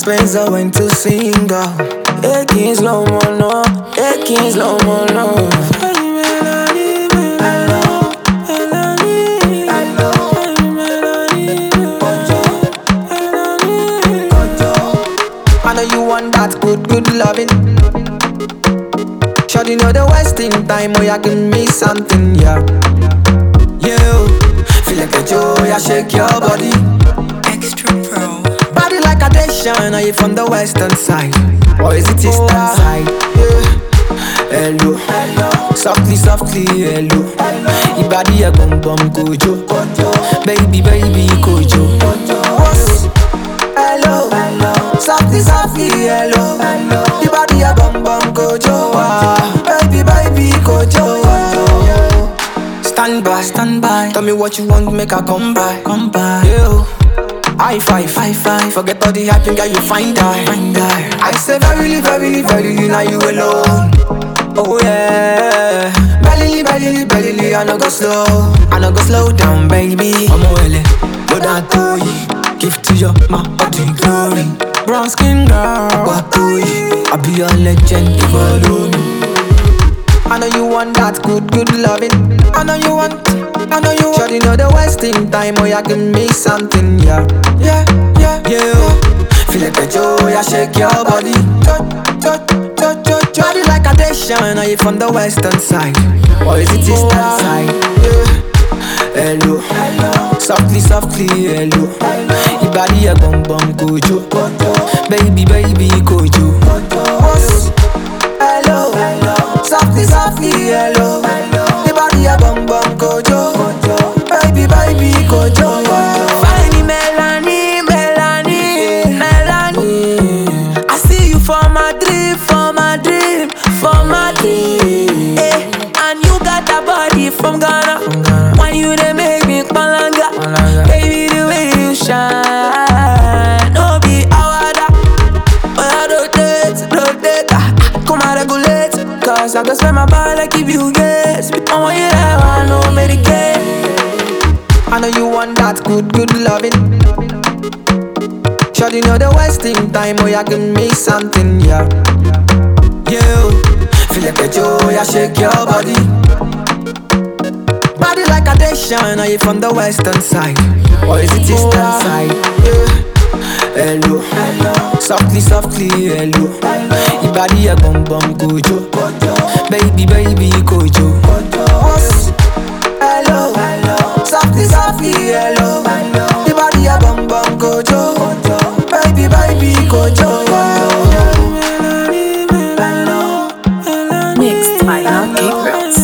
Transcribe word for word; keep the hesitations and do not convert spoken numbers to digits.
Spencer went to sing out. Hey, Kings, slow mo, no. Hey, Kings, slow mo, no. I know you want that good, good loving. Sure you know the wasting time, oh yeah, give me something, yeah. You feel like a joy, I shake your body. Extra Pro. Body like a Dacian, are you from the western side? Or is it eastern oh, side? Yeah. Hello, hello. Softly, softly, hello. Your body a bum bum kojo. Baby, baby, kojo. Hello, hello. Softly, softly, hello. Your body a bum bum kojo. Baby, baby, kojo. Stand by, stand by. Tell me what you want, make I come by, come by. Yeah. High five, high five. Forget all the hype, girl, you find die, find die. I say verily, verily, verily, now you alone. Oh yeah. Belly, belly, belly, I no go slow, I no go slow down, baby. I'm a willing, load that to you. Give to your my body glory. Brown skin girl, what to you? I be a legend, you follow me. I know you want that good, good loving. I know you want, I know you want. Sure you know the wasting time, oh yeah, give me something, yeah. Yeah, yeah, yeah. Feel like a joy, I shake your body. Body like a Dacian, are you from the western side? Or is it eastern side? Yeah. Hello, hello. Softly, softly, hello. Your body a bum bum kojo. Baby, baby, kojo. Hello, hello. Softly, softly, hello. Your body a bum bum kojo. Baby, baby, kojo. Find Melanie, Melanie, Melanie. I see you for my dream, for my dream, for my dream. Eh, and you got that body from Ghana. When you they make me palanga, baby the way you shine. No be awada, but I rotate, rotate. Ah, come and regulate, cause I can spend my body like if you guess. I want you there, I know Medicaid. I know you want that good, good loving. Sure you know the wasting time, oh yeah, give me something, yeah. You feel like a joy, I shake your body. Body like a Dacian, are you from the western side? Or is it eastern oh, side? Yeah. Hello, hello. Softly, softly, hello. Your body a bum bum kojo. Baby, baby, kojo. Hello, hello. Softly, softly, hello. Your body a bum bum kojo. Baby, baby, kojo. Mixed by Lucky Girls.